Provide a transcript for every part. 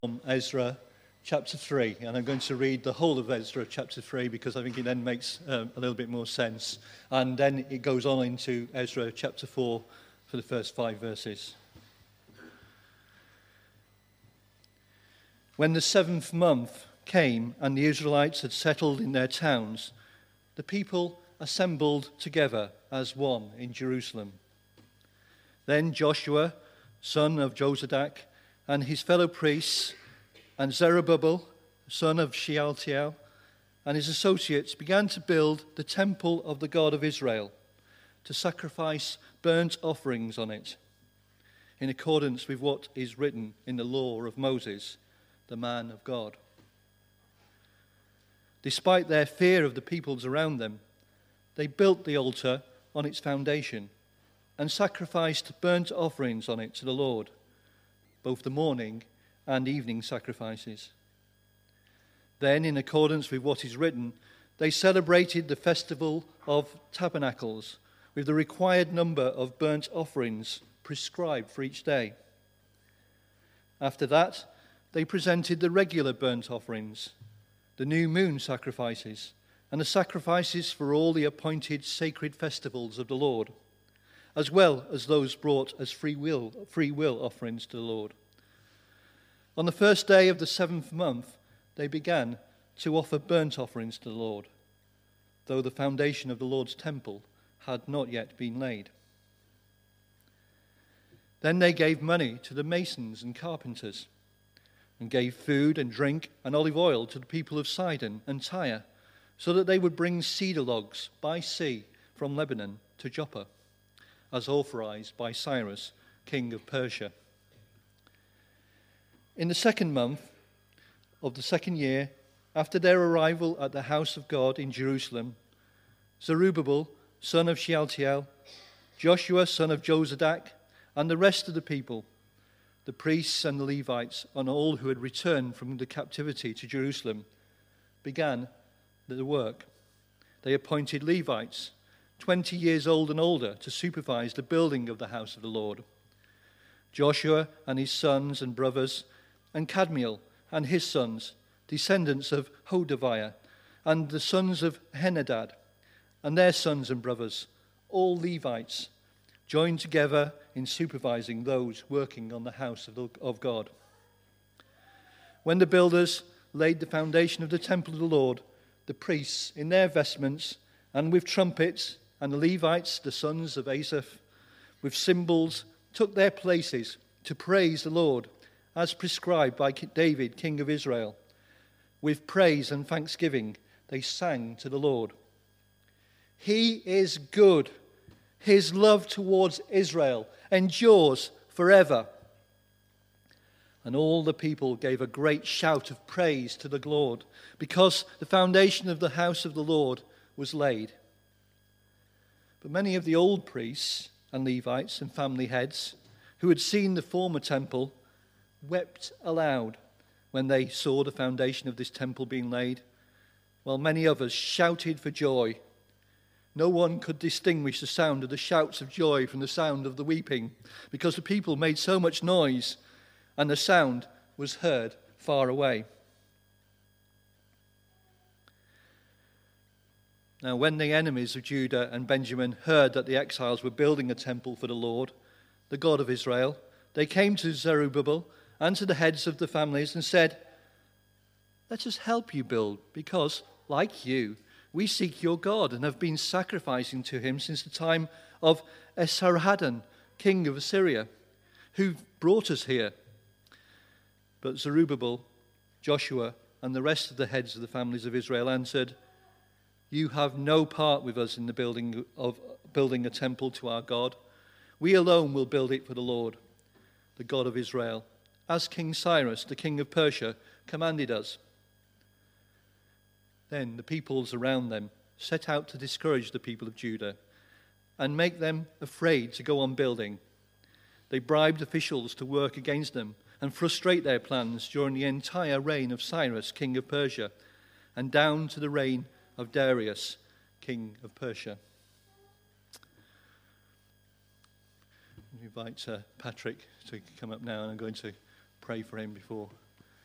from Ezra chapter 3, and I'm going to read the whole of Ezra chapter 3 because I think it then makes a little bit more sense. And then it goes on into Ezra chapter 4 for the first 5 verses. When the 7th month came and the Israelites had settled in their towns, the people assembled together as one in Jerusalem. Then Joshua, son of Jozadak, and his fellow priests, and Zerubbabel, son of Shealtiel, and his associates began to build the temple of the God of Israel, to sacrifice burnt offerings on it, in accordance with what is written in the law of Moses, the man of God. Despite their fear of the peoples around them, they built the altar on its foundation and sacrificed burnt offerings on it to the Lord, both the morning and evening sacrifices. Then, in accordance with what is written, they celebrated the festival of tabernacles with the required number of burnt offerings prescribed for each day. After that, they presented the regular burnt offerings, the new moon sacrifices, and the sacrifices for all the appointed sacred festivals of the Lord, as well as those brought as free will offerings to the Lord. On the first day of the 7th month, they began to offer burnt offerings to the Lord, though the foundation of the Lord's temple had not yet been laid. Then they gave money to the masons and carpenters, and gave food and drink and olive oil to the people of Sidon and Tyre, so that they would bring cedar logs by sea from Lebanon to Joppa, as authorized by Cyrus, king of Persia. In the 2nd month of the 2nd year, after their arrival at the house of God in Jerusalem, Zerubbabel, son of Shealtiel, Joshua, son of Jozadak, and the rest of the people, the priests and the Levites, and all who had returned from the captivity to Jerusalem, began the work. They appointed Levites, 20 years old and older, to supervise the building of the house of the Lord. Joshua and his sons and brothers, and Kadmiel and his sons, descendants of Hodaviah, and the sons of Henadad, and their sons and brothers, all Levites, joined together in supervising those working on the house of God. When the builders laid the foundation of the temple of the Lord, the priests in their vestments and with trumpets, and the Levites, the sons of Asaph, with cymbals, took their places to praise the Lord, as prescribed by David, king of Israel. With praise and thanksgiving, they sang to the Lord. He is good. His love towards Israel endures forever. And all the people gave a great shout of praise to the Lord, because the foundation of the house of the Lord was laid. But many of the old priests and Levites and family heads who had seen the former temple wept aloud when they saw the foundation of this temple being laid, while many others shouted for joy. No one could distinguish the sound of the shouts of joy from the sound of the weeping, because the people made so much noise, and the sound was heard far away. Now, when the enemies of Judah and Benjamin heard that the exiles were building a temple for the Lord, the God of Israel, they came to Zerubbabel and to the heads of the families and said, "Let us help you build, because, like you, we seek your God and have been sacrificing to him since the time of Esarhaddon, king of Assyria, who brought us here." But Zerubbabel, Joshua, and the rest of the heads of the families of Israel answered, "You have no part with us in the building a temple to our God. We alone will build it for the Lord, the God of Israel, as King Cyrus, the king of Persia, commanded us." Then the peoples around them set out to discourage the people of Judah and make them afraid to go on building. They bribed officials to work against them and frustrate their plans during the entire reign of Cyrus, king of Persia, and down to the reign of Darius, king of Persia. I invite Patrick to come up now, and I'm going to pray for him before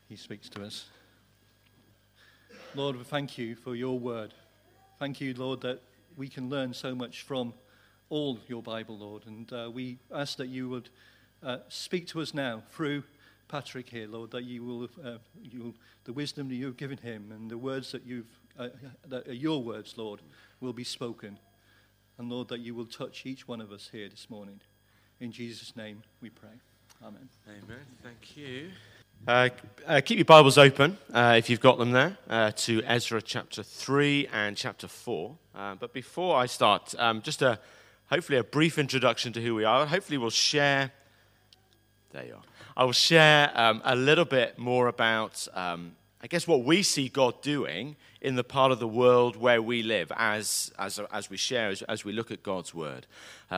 he speaks to us. Lord, we thank you for your word. Thank you, Lord, that we can learn so much from all your Bible, Lord. And we ask that you would speak to us now through Patrick here, Lord, that you will, the wisdom that you've given him and the words that that are your words, Lord, will be spoken. And Lord, that you will touch each one of us here this morning. In Jesus' name we pray. Amen. Amen. Thank you. Keep your Bibles open, if you've got them there, to Ezra chapter 3 and chapter 4. But before I start, just hopefully a brief introduction to who we are. Hopefully we'll share... There you are. I will share a little bit more about, I guess, what we see God doing in the part of the world where we live as we share, as we look at God's Word.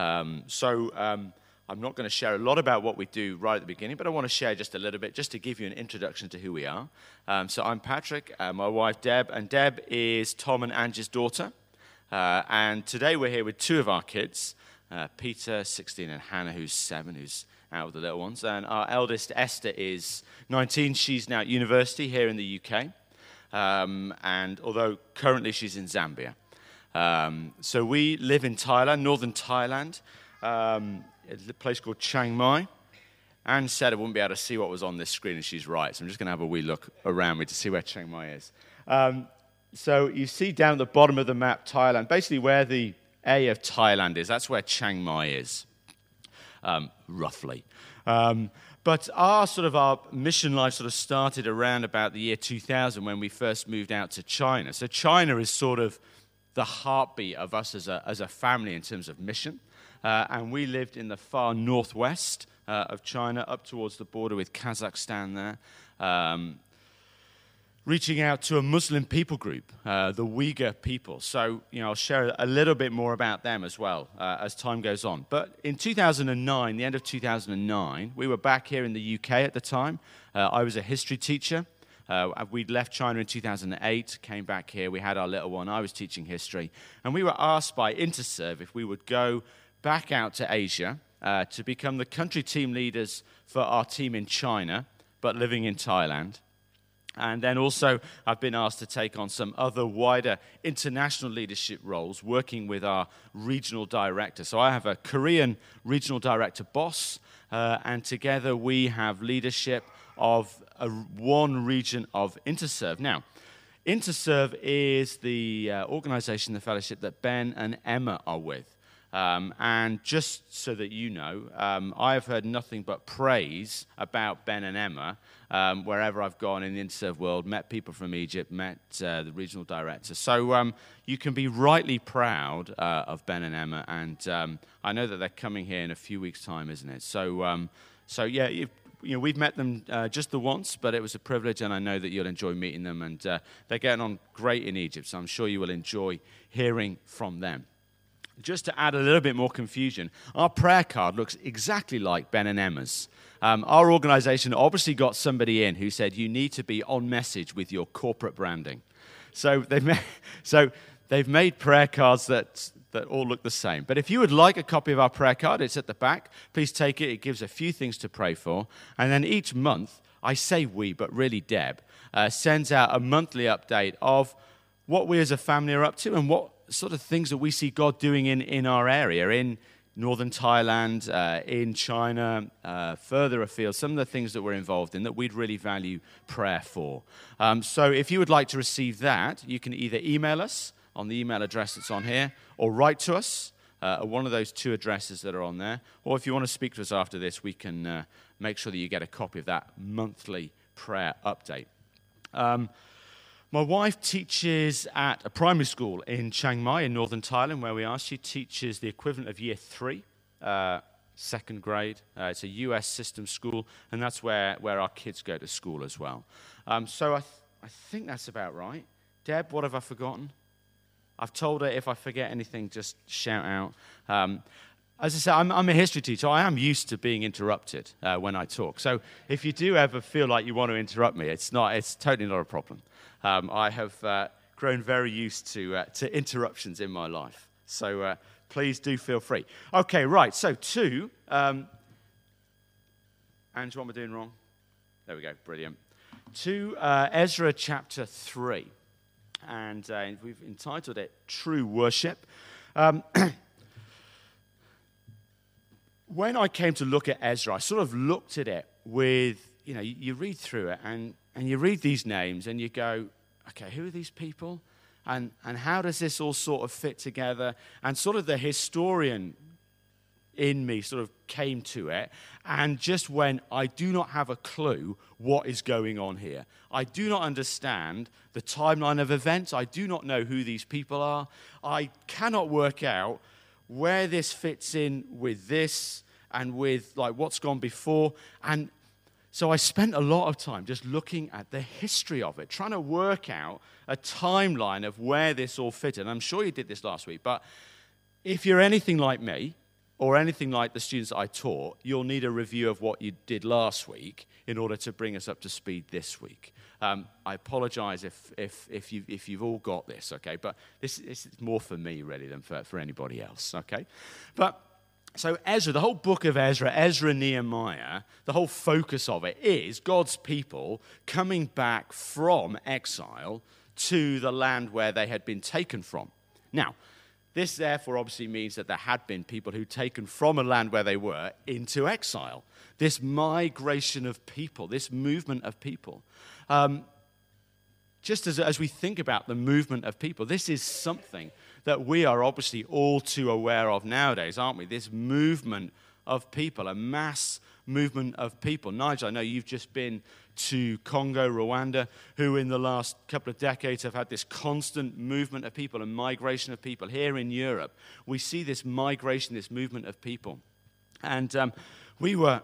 I'm not going to share a lot about what we do right at the beginning, but I want to share just a little bit, just to give you an introduction to who we are. So I'm Patrick, my wife Deb, and Deb is Tom and Angie's daughter. And today we're here with two of our kids, Peter, 16, and Hannah, who's 7, who's out with the little ones. And our eldest, Esther, is 19. She's now at university here in the UK. And although currently she's in Zambia. So we live in Thailand, northern Thailand, a place called Chiang Mai. Anne said I wouldn't be able to see what was on this screen, and she's right. So I'm just going to have a wee look around me to see where Chiang Mai is. So you see down at the bottom of the map, Thailand, basically where the A of Thailand is. That's where Chiang Mai is. Roughly. But our mission life sort of started around about the year 2000 when we first moved out to China. So China is sort of the heartbeat of us as a family in terms of mission. And we lived in the far northwest of China, up towards the border with Kazakhstan there, reaching out to a Muslim people group, the Uyghur people. So, I'll share a little bit more about them as well as time goes on. But in 2009, the end of 2009, we were back here in the UK at the time. I was a history teacher. We'd left China in 2008, came back here. We had our little one. I was teaching history. And we were asked by Interserve if we would go back out to Asia to become the country team leaders for our team in China, but living in Thailand. And then also, I've been asked to take on some other wider international leadership roles, working with our regional director. So I have a Korean regional director boss, and together we have leadership of one region of Interserve. Now, Interserve is the organization, the fellowship that Ben and Emma are with. And just so that you know, I have heard nothing but praise about Ben and Emma wherever I've gone in the Interserve world, met people from Egypt, met the regional director. So you can be rightly proud of Ben and Emma, and I know that they're coming here in a few weeks' time, isn't it? So yeah, we've met them just the once, but it was a privilege, and I know that you'll enjoy meeting them, and they're getting on great in Egypt, so I'm sure you will enjoy hearing from them. Just to add a little bit more confusion, our prayer card looks exactly like Ben and Emma's. Our organization obviously got somebody in who said, you need to be on message with your corporate branding. So they've made prayer cards that all look the same. But if you would like a copy of our prayer card, it's at the back. Please take it. It gives a few things to pray for. And then each month, I say we, but really Deb, sends out a monthly update of what we as a family are up to and what sort of things that we see God doing in our area, in northern Thailand, in China, further afield, some of the things that we're involved in that we'd really value prayer for. So if you would like to receive that, you can either email us on the email address that's on here, or write to us at one of those two addresses that are on there, or if you want to speak to us after this, we can make sure that you get a copy of that monthly prayer update. My wife teaches at a primary school in Chiang Mai in northern Thailand, where we are. She teaches the equivalent of year 3, second grade. It's a US system school, and that's where our kids go to school as well. So I think that's about right. Deb, what have I forgotten? I've told her if I forget anything, just shout out. As I said, I'm a history teacher. I am used to being interrupted when I talk. So if you do ever feel like you want to interrupt me, it's totally not a problem. I have grown very used to interruptions in my life. So please do feel free. Okay, right. So Ange, what am I doing wrong? There we go. Brilliant. to Ezra chapter 3. And we've entitled it True Worship. When I came to look at Ezra, I sort of looked at it with, you read through it and you read these names and you go, okay, who are these people? And how does this all sort of fit together? And sort of the historian in me sort of came to it and just went, I do not have a clue what is going on here. I do not understand the timeline of events. I do not know who these people are. I cannot work out where this fits in with this and with like what's gone before. And so I spent a lot of time just looking at the history of it, trying to work out a timeline of where this all fitted. And I'm sure you did this last week, but if you're anything like me or anything like the students I taught, you'll need a review of what you did last week in order to bring us up to speed this week. I apologize if you've all got this, okay? But this is more for me, really, than for anybody else, okay? But so Ezra, the whole book of Ezra, Nehemiah, the whole focus of it is God's people coming back from exile to the land where they had been taken from. Now, this therefore obviously means that there had been people who'd taken from a land where they were into exile. This migration of people, this movement of people. Just as we think about the movement of people, this is something that we are obviously all too aware of nowadays, aren't we? This movement of people, a mass movement of people. Nigel, I know you've just been to Congo, Rwanda, who in the last couple of decades have had this constant movement of people and migration of people. Here in Europe, we see this migration, this movement of people. And we were,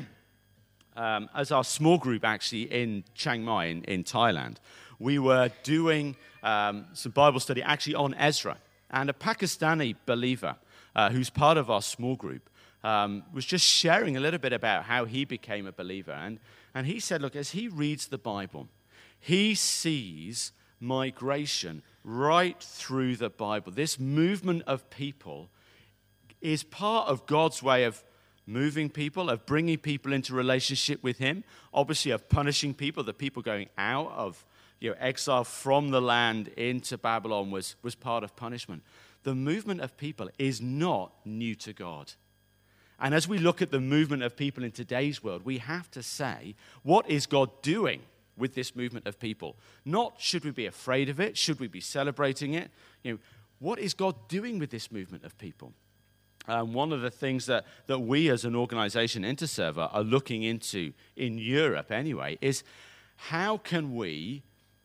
as our small group actually in Chiang Mai in Thailand, we were doing some Bible study actually on Ezra. And a Pakistani believer who's part of our small group was just sharing a little bit about how he became a believer. And he said, look, as he reads the Bible, he sees migration right through the Bible. This movement of people is part of God's way of moving people, of bringing people into relationship with him, obviously of punishing people, the people going out of exile from the land into Babylon was part of punishment. The movement of people is not new to God. And as we look at the movement of people in today's world, we have to say, what is God doing with this movement of people? Not should we be afraid of it, should we be celebrating it? What is God doing with this movement of people? One of the things that we as an organization, Interserver, are looking into in Europe anyway, is how can we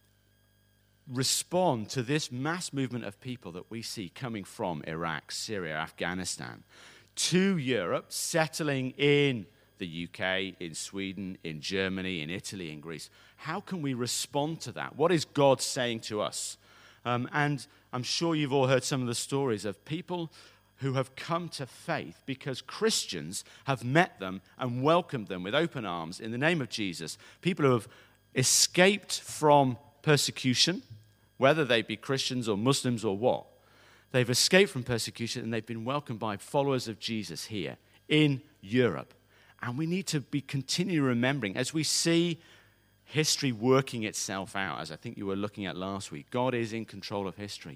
respond to this mass movement of people that we see coming from Iraq, Syria, Afghanistan, to Europe, settling in the UK, in Sweden, in Germany, in Italy, in Greece. How can we respond to that? What is God saying to us? And I'm sure you've all heard some of the stories of people who have come to faith because Christians have met them and welcomed them with open arms in the name of Jesus. People who have escaped from persecution, whether they be Christians or Muslims or what. They've escaped from persecution and they've been welcomed by followers of Jesus here in Europe. And we need to be continually remembering, as we see history working itself out, as I think you were looking at last week, God is in control of history.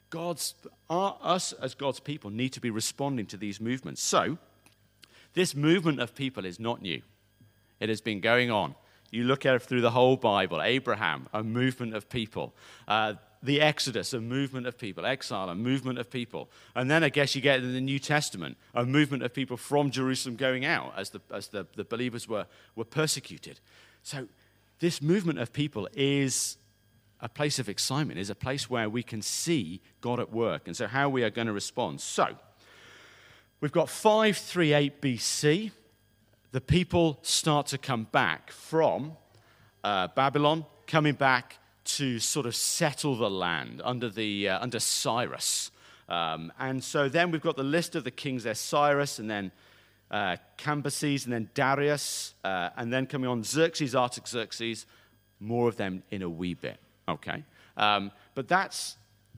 Us as God's people need to be responding to these movements. So, this movement of people is not new. It has been going on. You look at it through the whole Bible. Abraham, a movement of people. The Exodus, a movement of people. Exile, a movement of people. And then I guess you get in the New Testament, a movement of people from Jerusalem going out as the believers were persecuted. So this movement of people is a place of excitement, is a place where we can see God at work. And so how we are going to respond. So we've got 538 BC. The people start to come back from Babylon, coming back to sort of settle the land under Cyrus. And so then we've got the list of the kings there, Cyrus, and then Cambyses, and then Darius, and then coming on Xerxes, Artaxerxes, more of them in a wee bit, okay? But that's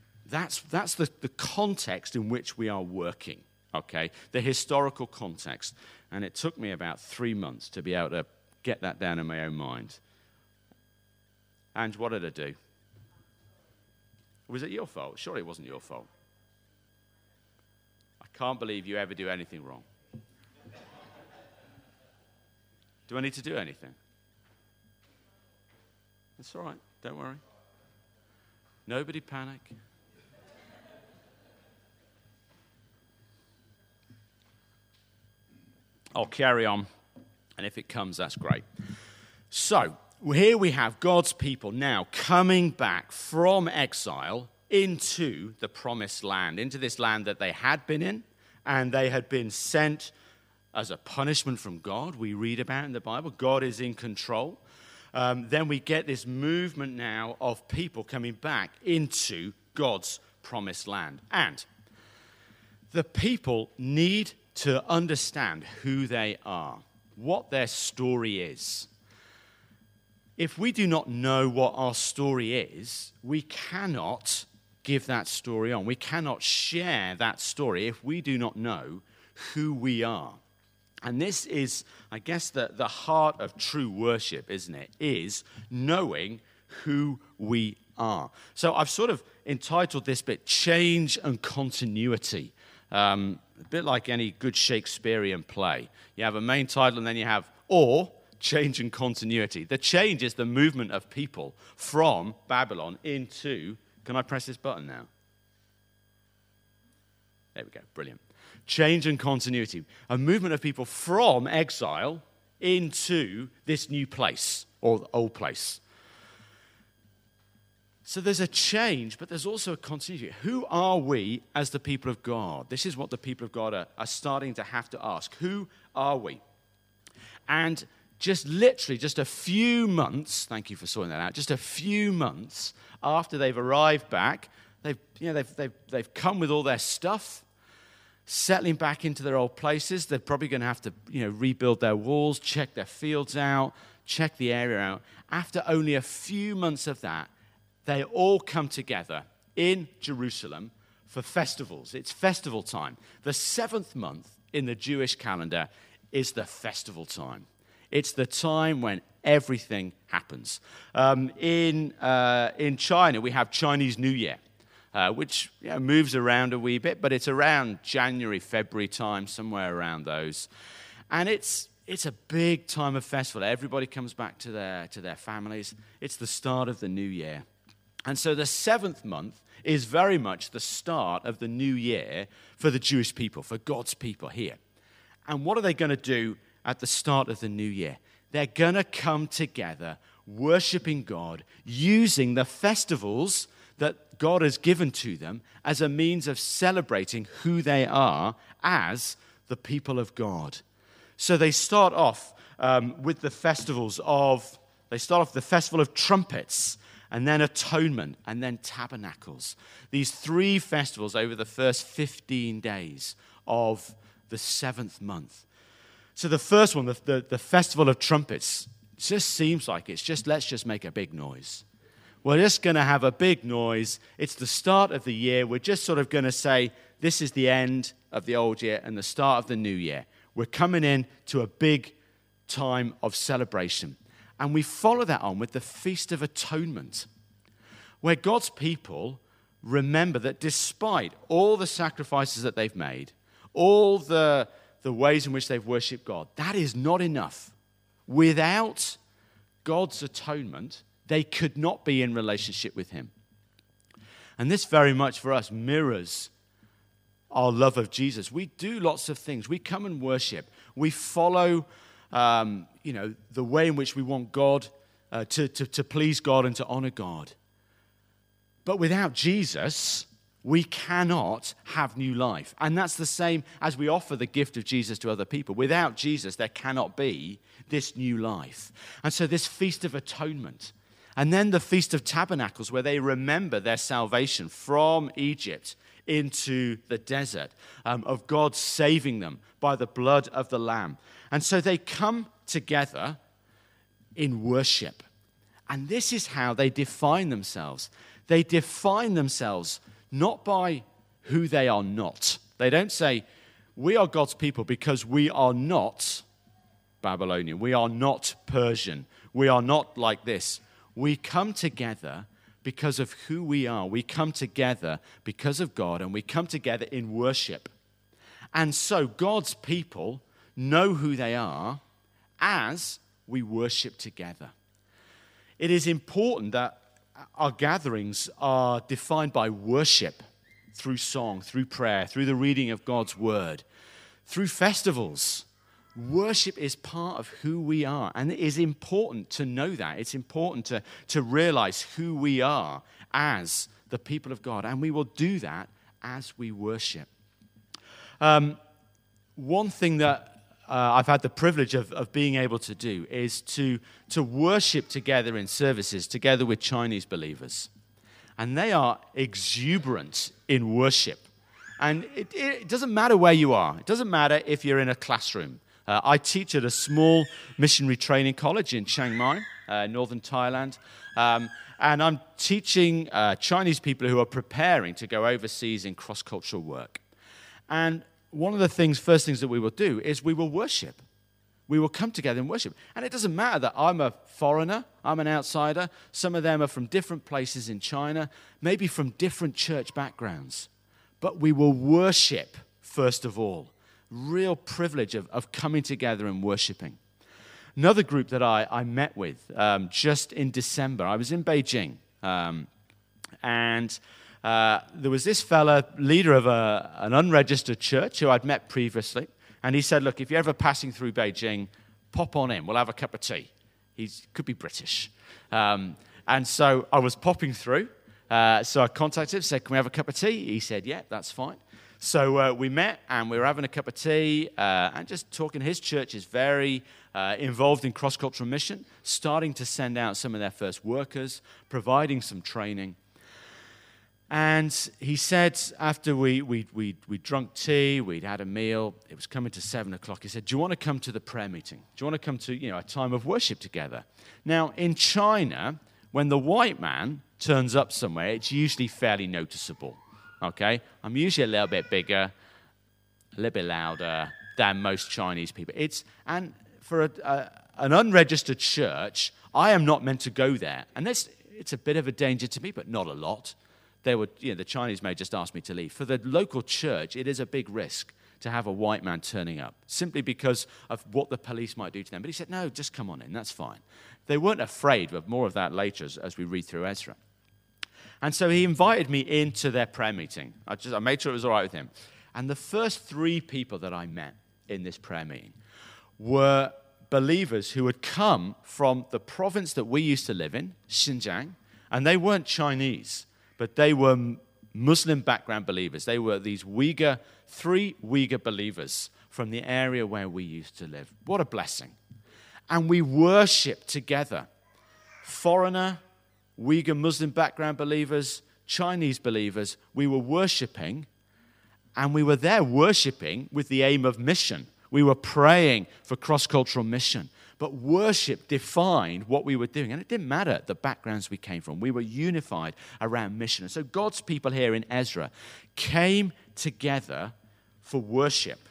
the context in which we are working, okay? The historical context. And it took me about 3 months to be able to get that down in my own mind. And what did I do? Was it your fault? Surely it wasn't your fault. I can't believe you ever do anything wrong. Do I need to do anything? It's all right. Don't worry. Nobody panic. I'll carry on, and if it comes, that's great. So, here we have God's people now coming back from exile into the promised land, into this land that they had been in, and they had been sent as a punishment from God. We read about in the Bible, God is in control. Then we get this movement now of people coming back into God's promised land. And the people need to understand who they are, what their story is. If we do not know what our story is, we cannot give that story on. We cannot share that story if we do not know who we are. And this is, I guess, the heart of true worship, isn't it? Is knowing who we are. So I've sort of entitled this bit, Change and Continuity. A bit like any good Shakespearean play. You have a main title and then you have or, change and continuity. The change is the movement of people from Babylon into, can I press this button now? There we go, brilliant. Change and continuity. A movement of people from exile into this new place, or the old place. So there's a change, but there's also a continuity. Who are we as the people of God? This is what the people of God are starting to have to ask. Who are we? And just literally just a few months, thank you for sorting that out, just a few months after they've arrived back, they've come with all their stuff, settling back into their old places. They're probably going to have to rebuild their walls, check their fields out, check the area out. After only a few months of that, they all come together in Jerusalem for festivals. It's festival time. The 7th month in the Jewish calendar is the festival time. It's the time when everything happens. In China, we have Chinese New Year, which moves around a wee bit, but it's around January, February time, somewhere around those. And it's a big time of festival. Everybody comes back to their families. It's the start of the new year. And so the 7th month is very much the start of the new year for the Jewish people, for God's people here. And what are they going to do at the start of the new year? They're going to come together, worshiping God, using the festivals that God has given to them as a means of celebrating who they are as the people of God. So they start off with the festivals of, the Festival of Trumpets, and then Atonement, and then Tabernacles. These 3 festivals over the first 15 days of the 7th month. So the first one, the Festival of Trumpets, just seems like let's just make a big noise. We're just going to have a big noise. It's the start of the year. We're just sort of going to say, this is the end of the old year and the start of the new year. We're coming in to a big time of celebration. And we follow that on with the Feast of Atonement, where God's people remember that despite all the sacrifices that they've made, all the ways in which they've worshipped God, that is not enough. Without God's atonement, they could not be in relationship with him. And this very much for us mirrors our love of Jesus. We do lots of things. We come and worship. We follow the way in which we want God to please God and to honor God. But without Jesus, we cannot have new life. And that's the same as we offer the gift of Jesus to other people. Without Jesus, there cannot be this new life. And so this Feast of Atonement, and then the Feast of Tabernacles, where they remember their salvation from Egypt into the desert, of God saving them by the blood of the Lamb. And so they come together in worship. And this is how they define themselves. They define themselves not by who they are not. They don't say, we are God's people because we are not Babylonian. We are not Persian. We are not like this. We come together because of who we are. We come together because of God, and we come together in worship. And so God's people know who they are as we worship together. It is important that our gatherings are defined by worship through song, through prayer, through the reading of God's word, through festivals. Worship is part of who we are, and it is important to know that. It's important to realize who we are as the people of God, and we will do that as we worship. One thing that I've had the privilege of being able to do is to worship together in services together with Chinese believers. And they are exuberant in worship. And it doesn't matter where you are. It doesn't matter if you're in a classroom. I teach at a small missionary training college in Chiang Mai, northern Thailand. And I'm teaching Chinese people who are preparing to go overseas in cross-cultural work. And one of the first things that we will do is we will worship. We will come together and worship. And it doesn't matter that I'm a foreigner, I'm an outsider. Some of them are from different places in China, maybe from different church backgrounds. But we will worship first of all. Real privilege of coming together and worshiping. Another group that I met with just in December, I was in Beijing, and there was this fella, leader of an unregistered church who I'd met previously, and he said, look, if you're ever passing through Beijing, pop on in, we'll have a cup of tea. He could be British. And so I was popping through, so I contacted him, said, can we have a cup of tea? He said, yeah, that's fine. So we met, and we were having a cup of tea and just talking. His church is very involved in cross-cultural mission, starting to send out some of their first workers, providing some training. And he said, after we drunk tea, we'd had a meal, it was coming to 7 o'clock, he said, do you want to come to the prayer meeting? Do you want to come to a time of worship together? Now, in China, when the white man turns up somewhere, it's usually fairly noticeable. Okay, I'm usually a little bit bigger, a little bit louder than most Chinese people. And for an unregistered church, I am not meant to go there, and it's a bit of a danger to me, but not a lot. The Chinese may just ask me to leave. For the local church, it is a big risk to have a white man turning up, simply because of what the police might do to them. But he said, no, just come on in, that's fine. They weren't afraid, but more of that later as we read through Ezra. And so he invited me into their prayer meeting. I made sure it was all right with him. And the first 3 people that I met in this prayer meeting were believers who had come from the province that we used to live in, Xinjiang, and they weren't Chinese, but they were Muslim background believers. They were these 3 Uyghur believers from the area where we used to live. What a blessing. And we worshiped together. Foreigner, Uyghur Muslim background believers, Chinese believers, we were worshiping, and we were there worshiping with the aim of mission. We were praying for cross-cultural mission. But worship defined what we were doing, and it didn't matter the backgrounds we came from. We were unified around mission. And so God's people here in Ezra came together for worship.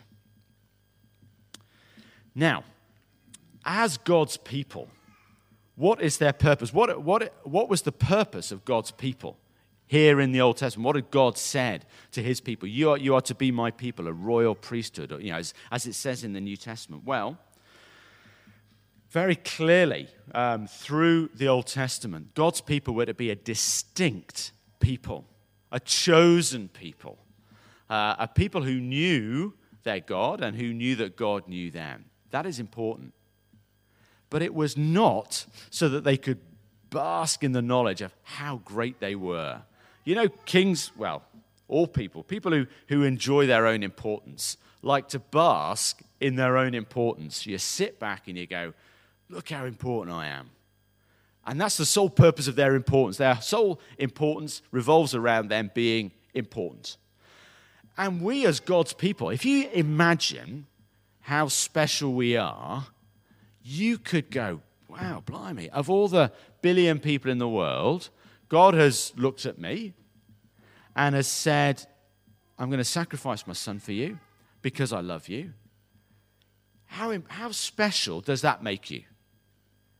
Now, as God's people, what is their purpose? What was the purpose of God's people here in the Old Testament? What had God said to his people? You are to be my people, a royal priesthood, as it says in the New Testament. Well, very clearly, through the Old Testament, God's people were to be a distinct people, a chosen people, a people who knew their God and who knew that God knew them. That is important. But it was not so that they could bask in the knowledge of how great they were. Kings, well, all people who enjoy their own importance, like to bask in their own importance. You sit back and you go, look how important I am. And that's the sole purpose of their importance. Their sole importance revolves around them being important. And we as God's people, if you imagine how special we are, you could go, wow, blimey, of all the billion people in the world, God has looked at me and has said, I'm going to sacrifice my son for you because I love you. How special does that make you?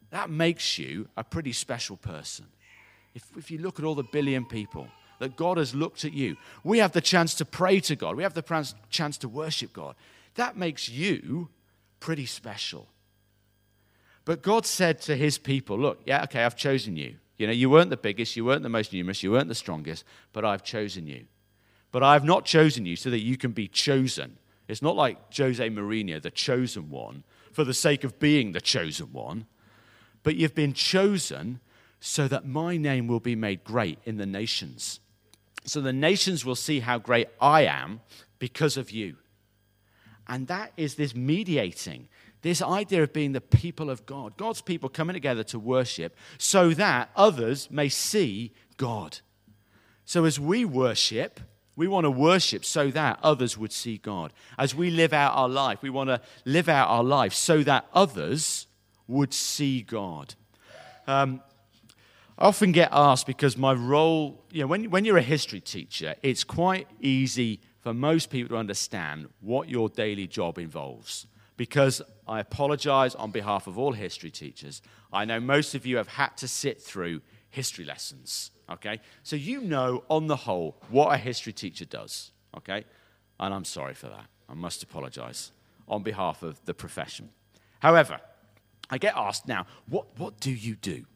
that makes you a pretty special person. If you look at all the billion people, that God has looked at you. We have the chance to pray to God. We have the chance to worship God. That makes you pretty special. But God said to his people, look, yeah, okay, I've chosen you. You know, you weren't the biggest, you weren't the most numerous, you weren't the strongest, but I've chosen you. But I have not chosen you so that you can be chosen. It's not like Jose Mourinho, the chosen one, for the sake of being the chosen one. But you've been chosen so that my name will be made great in the nations. So the nations will see how great I am because of you. And that is this mediating, this idea of being the people of God, God's people coming together to worship so that others may see God. So as we worship, we want to worship so that others would see God. As we live out our life, we want to live out our life so that others would see God. I often get asked, because my role, when you're a history teacher, it's quite easy for most people to understand what your daily job involves. Because I apologize on behalf of all history teachers. I know most of you have had to sit through history lessons, okay? So you know, on the whole, what a history teacher does, okay? And I'm sorry for that. I must apologize on behalf of the profession. However, I get asked now, what do you do?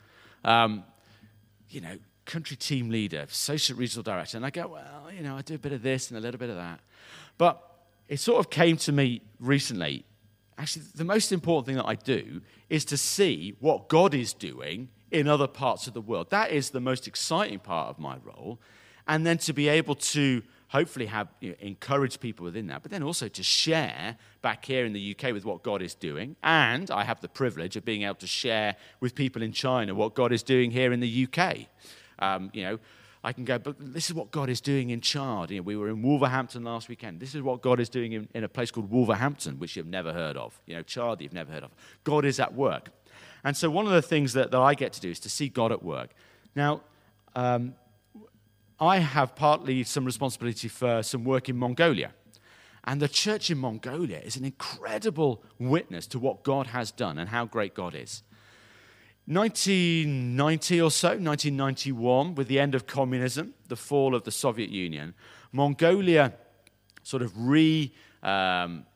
Country team leader, associate regional director. And I go, well, I do a bit of this and a little bit of that. But it sort of came to me recently, actually, the most important thing that I do is to see what God is doing in other parts of the world. That is the most exciting part of my role. And then to be able to hopefully encourage people within that, but then also to share back here in the UK with what God is doing. And I have the privilege of being able to share with people in China what God is doing here in the UK. I can go, but this is what God is doing in Chad. We were in Wolverhampton last weekend. This is what God is doing in a place called Wolverhampton, which you've never heard of. Chad you've never heard of. God is at work. And so one of the things that I get to do is to see God at work. Now, I have partly some responsibility for some work in Mongolia. And the church in Mongolia is an incredible witness to what God has done and how great God is. 1990 or so, 1991, with the end of communism, the fall of the Soviet Union, Mongolia sort of re-engaged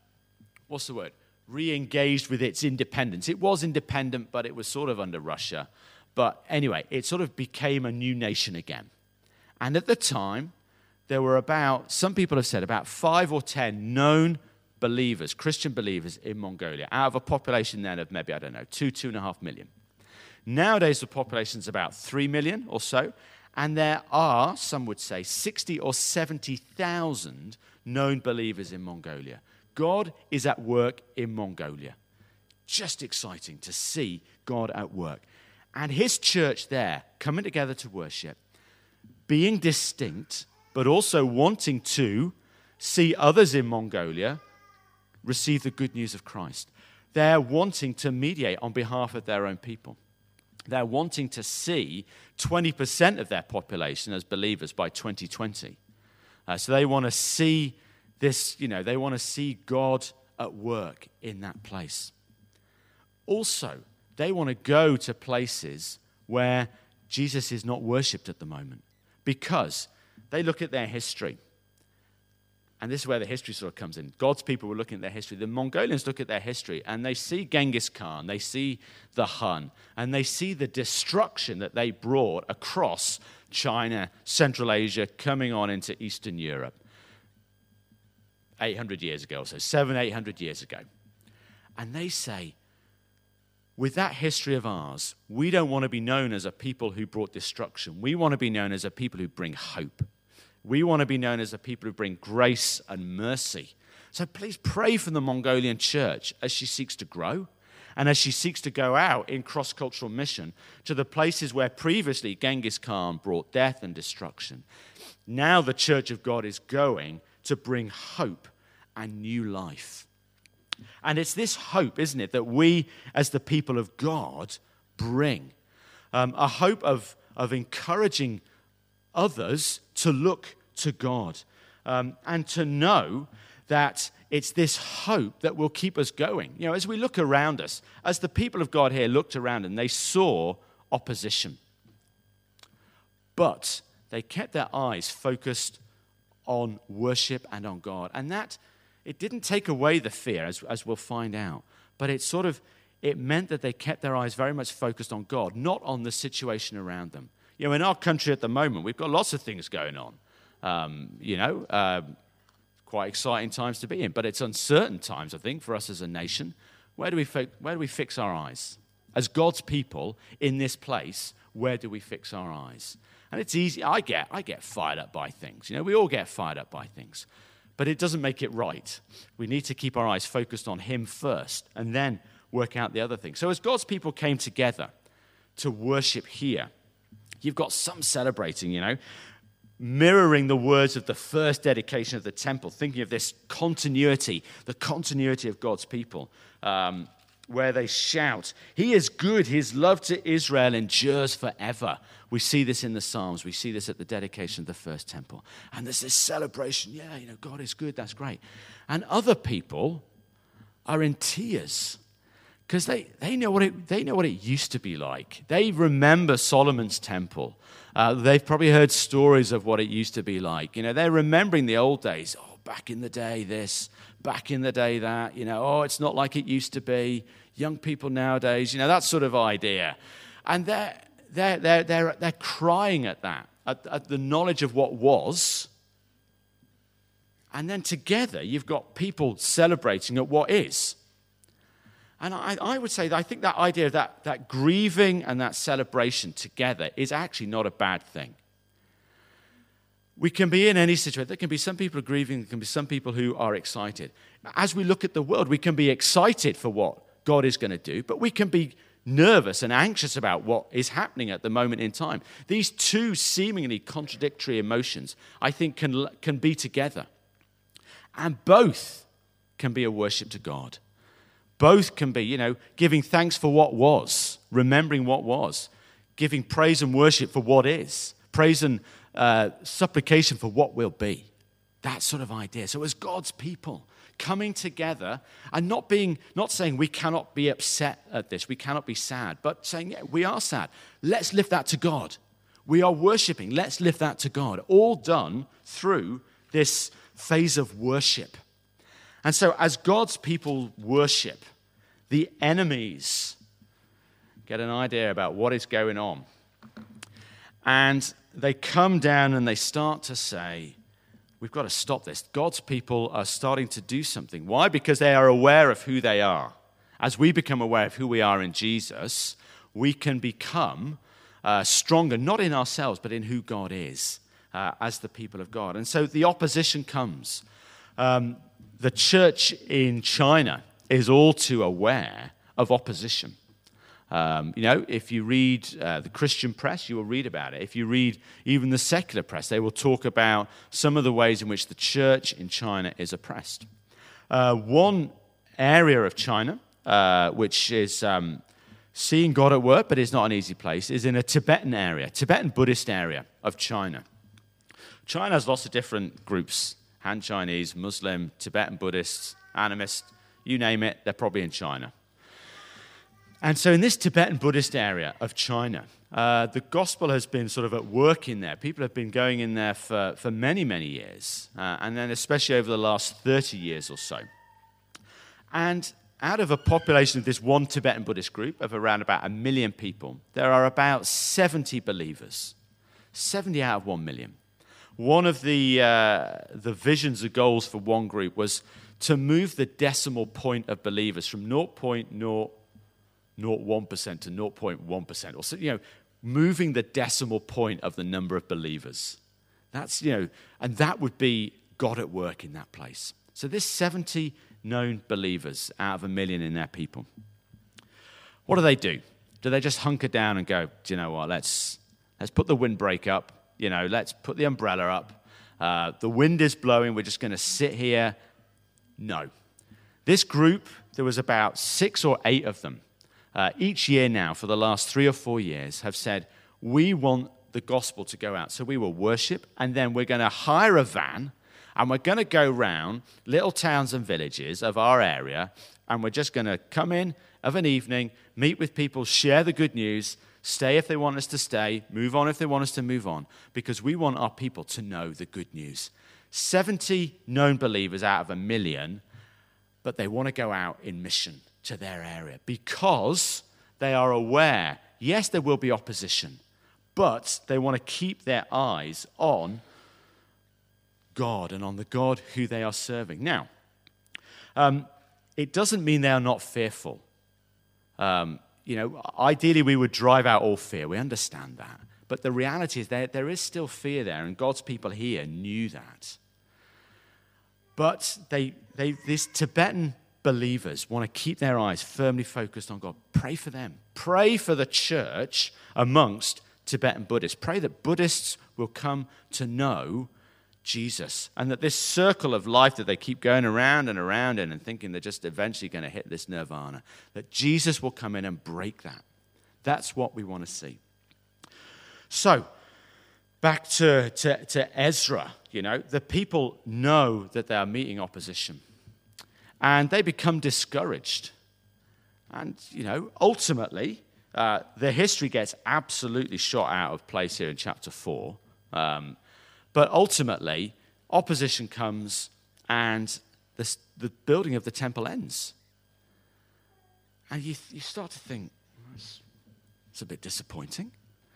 with its independence. It was independent, but it was sort of under Russia. But anyway, it sort of became a new nation again. And at the time, there were some people have said, about 5 or 10 known believers, Christian believers in Mongolia, out of a population then of maybe, 2.5 million. Nowadays, the population is about 3 million or so, and there are, some would say, 60 or 70,000 known believers in Mongolia. God is at work in Mongolia. Just exciting to see God at work. And his church there, coming together to worship, being distinct, but also wanting to see others in Mongolia receive the good news of Christ. They're wanting to mediate on behalf of their own people. They're wanting to see 20% of their population as believers by 2020. So they want to see this, they want to see God at work in that place. Also, they want to go to places where Jesus is not worshipped at the moment, because they look at their history. And this is where the history sort of comes in. God's people were looking at their history. The Mongolians look at their history, and they see Genghis Khan, they see the Hun, and they see the destruction that they brought across China, Central Asia, coming on into Eastern Europe 800 years ago or so, 700-800 years ago. And they say, with that history of ours, we don't want to be known as a people who brought destruction. We want to be known as a people who bring hope. We want to be known as a people who bring grace and mercy. So please pray for the Mongolian church as she seeks to grow and as she seeks to go out in cross-cultural mission to the places where previously Genghis Khan brought death and destruction. Now the church of God is going to bring hope and new life. And it's this hope, isn't it, that we as the people of God bring. A hope of encouraging others to look to God and to know that it's this hope that will keep us going. You know, as we look around us, as the people of God here looked around and they saw opposition, but they kept their eyes focused on worship and on God. And that, it didn't take away the fear, as we'll find out, but it meant that they kept their eyes very much focused on God, not on the situation around them. You know, in our country at the moment, we've got lots of things going on. Quite exciting times to be in, but it's uncertain times, I think, for us as a nation. Where do we fix our eyes? As God's people in this place, where do we fix our eyes? And it's easy. I get fired up by things. You know, we all get fired up by things. But it doesn't make it right. We need to keep our eyes focused on Him first and then work out the other things. So as God's people came together to worship here, you've got some celebrating, you know, mirroring the words of the first dedication of the temple, thinking of this continuity, the continuity of God's people, where they shout, "He is good, His love to Israel endures forever." We see this in the Psalms. We see this at the dedication of the first temple. And there's this celebration. Yeah, you know, God is good. That's great. And other people are in tears because they know what it used to be like. They remember Solomon's temple. They've probably heard stories of what it used to be like. You know, they're remembering the old days. Oh, back in the day, this. Back in the day, that. You know, oh, it's not like it used to be. Young people nowadays, you know, that sort of idea. And they're crying at that, at the knowledge of what was. And then together, you've got people celebrating at what is. And I would say that I think that idea of that grieving and that celebration together is actually not a bad thing. We can be in any situation. There can be some people who are grieving. There can be some people who are excited. As we look at the world, we can be excited for what God is going to do, but we can be nervous and anxious about what is happening at the moment in time. These two seemingly contradictory emotions, I think, can be together. And both can be a worship to God. Both can be, you know, giving thanks for what was, remembering what was, giving praise and worship for what is, praise and supplication for what will be. That sort of idea. So as God's people coming together and not saying we cannot be upset at this, we cannot be sad, but saying, yeah, we are sad. Let's lift that to God. We are worshiping. Let's lift that to God. All done through this phase of worship. And so as God's people worship, the enemies get an idea about what is going on. And they come down and they start to say, we've got to stop this. God's people are starting to do something. Why? Because they are aware of who they are. As we become aware of who we are in Jesus, we can become stronger, not in ourselves, but in who God is as the people of God. And so the opposition comes. The church in China is all too aware of opposition. If you read the Christian press, you will read about it. If you read even the secular press, they will talk about some of the ways in which the church in China is oppressed. One area of China, which is seeing God at work, but is not an easy place, is in a Tibetan Buddhist area of China. China has lots of different groups: Han Chinese, Muslim, Tibetan Buddhists, animists, you name it, they're probably in China. And so in this Tibetan Buddhist area of China, the gospel has been sort of at work in there. People have been going in there for many, many years, and then especially over the last 30 years or so. And out of a population of this one Tibetan Buddhist group of around about 1 million people, there are about 70 believers, 70 out of 1 million. One of the visions, the goals for one group was to move the decimal point of believers from 0.01% to 0.1%, or so, moving the decimal point of the number of believers. That's, and that would be God at work in that place. So there's 70 known believers out of 1 million in their people. What do? Do they just hunker down and go, do you know what, let's put the windbreak up, let's put the umbrella up, the wind is blowing, we're just going to sit here? No. This group, there was about 6 or 8 of them, each year now for the last 3 or 4 years have said, we want the gospel to go out. So we will worship, and then we're going to hire a van, And we're going to go round little towns and villages of our area, and we're just going to come in of an evening, meet with people, share the good news, stay if they want us to stay, move on if they want us to move on, because we want our people to know the good news. 70 known believers out of 1 million, but they want to go out in mission to their area because they are aware, yes, there will be opposition, but they want to keep their eyes on God and on the God who they are serving. Now, it doesn't mean they are not fearful. Ideally we would drive out all fear. We understand that. But the reality is there is still fear there, and God's people here knew that. But these Tibetan believers want to keep their eyes firmly focused on God. Pray for them. Pray for the church amongst Tibetan Buddhists. Pray that Buddhists will come to know Jesus, and that this circle of life that they keep going around and around in and thinking they're just eventually going to hit this nirvana, that Jesus will come in and break that. That's what we want to see. So, back to Ezra, the people know that they are meeting opposition. And they become discouraged. And, ultimately, their history gets absolutely shot out of place here in chapter 4. But ultimately, opposition comes and the building of the temple ends. And you start to think, it's a bit disappointing.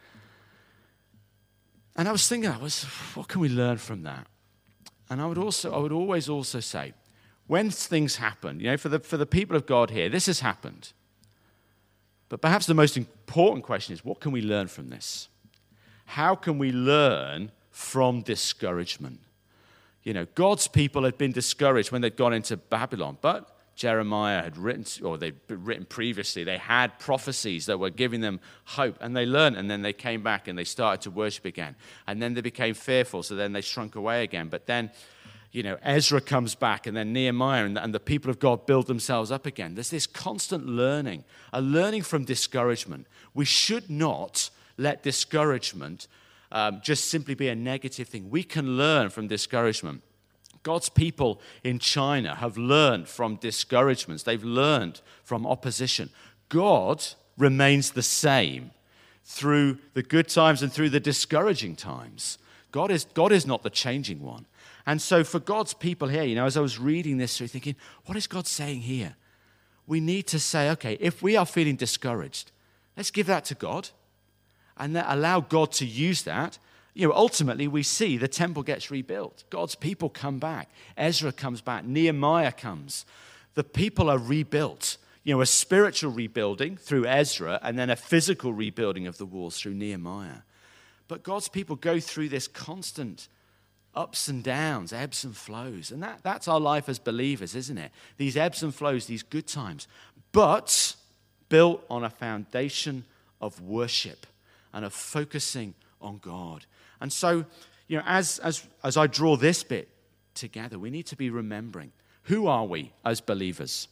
And I was thinking, what can we learn from that? And I would always also say, when things happen, for the people of God here, this has happened. But perhaps the most important question is, what can we learn from this? How can we learn from discouragement? God's people had been discouraged when they'd gone into Babylon, but Jeremiah had written, or they'd written previously, they had prophecies that were giving them hope, and they learned, and then they came back and they started to worship again. And then they became fearful, so then they shrunk away again. But then, Ezra comes back, and then Nehemiah, and the people of God build themselves up again. There's this constant learning, a learning from discouragement. We should not let discouragement just simply be a negative thing. We can learn from discouragement. God's people in China have learned from discouragements. They've learned from opposition. God remains the same through the good times and through the discouraging times. God is not the changing one. And so for God's people here, as I was reading this through, thinking, what is God saying here? We need to say, okay, if we are feeling discouraged, let's give that to God and allow God to use that. Ultimately, we see the temple gets rebuilt. God's people come back. Ezra comes back. Nehemiah comes. The people are rebuilt. A spiritual rebuilding through Ezra, and then a physical rebuilding of the walls through Nehemiah. But God's people go through this constant ups and downs, ebbs and flows. And that's our life as believers, isn't it? These ebbs and flows, these good times. But built on a foundation of worship and of focusing on God. And so, as I draw this bit together, we need to be remembering, who are we as believers?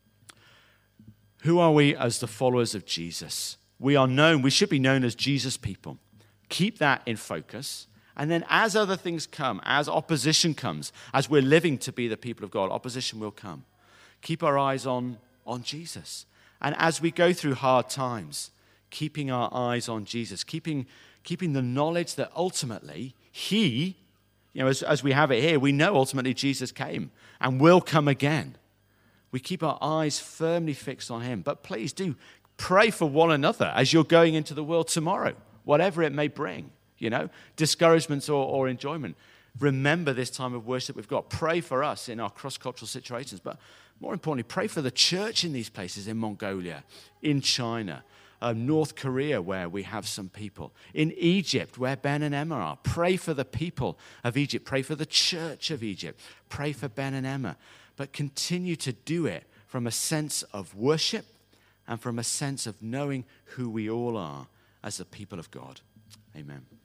Who are we as the followers of Jesus? We should be known as Jesus people. Keep that in focus. And then as other things come, as opposition comes, as we're living to be the people of God, opposition will come. Keep our eyes on Jesus. And as we go through hard times, keeping our eyes on Jesus, keeping the knowledge that ultimately he, as we have it here, we know ultimately Jesus came and will come again. We keep our eyes firmly fixed on him. But please do pray for one another as you're going into the world tomorrow, whatever it may bring, discouragements or enjoyment. Remember this time of worship we've got. Pray for us in our cross-cultural situations. But more importantly, pray for the church in these places, in Mongolia, in China, North Korea, where we have some people, in Egypt, where Ben and Emma are. Pray for the people of Egypt. Pray for the church of Egypt. Pray for Ben and Emma. But continue to do it from a sense of worship and from a sense of knowing who we all are as the people of God. Amen.